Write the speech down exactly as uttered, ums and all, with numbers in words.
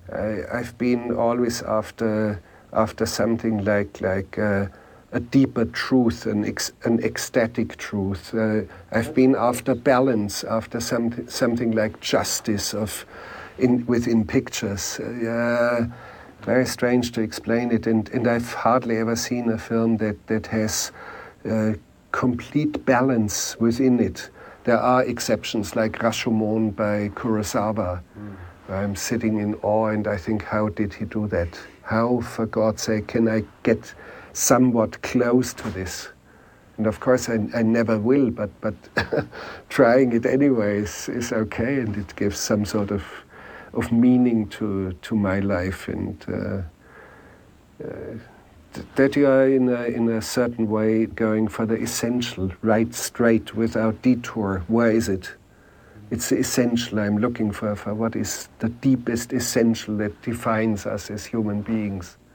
I, I've been always after after something like like uh, a deeper truth, an ex, an ecstatic truth. Uh, I've been after balance, after something something like justice of in within pictures. Uh, very strange to explain it, and, and I've hardly ever seen a film that that has uh, complete balance within it. There are exceptions like Rashomon by Kurosawa. Mm. I'm sitting in awe and I think, how did he do that? How, for God's sake, can I get somewhat close to this? And of course I, I never will, but, but trying it anyway is, is okay, and it gives some sort of, of meaning to, to my life, and uh, uh, that you are in a, in a certain way going for the essential, right straight without detour. Where is it? It's essential. I'm looking for, for what is the deepest essential that defines us as human beings.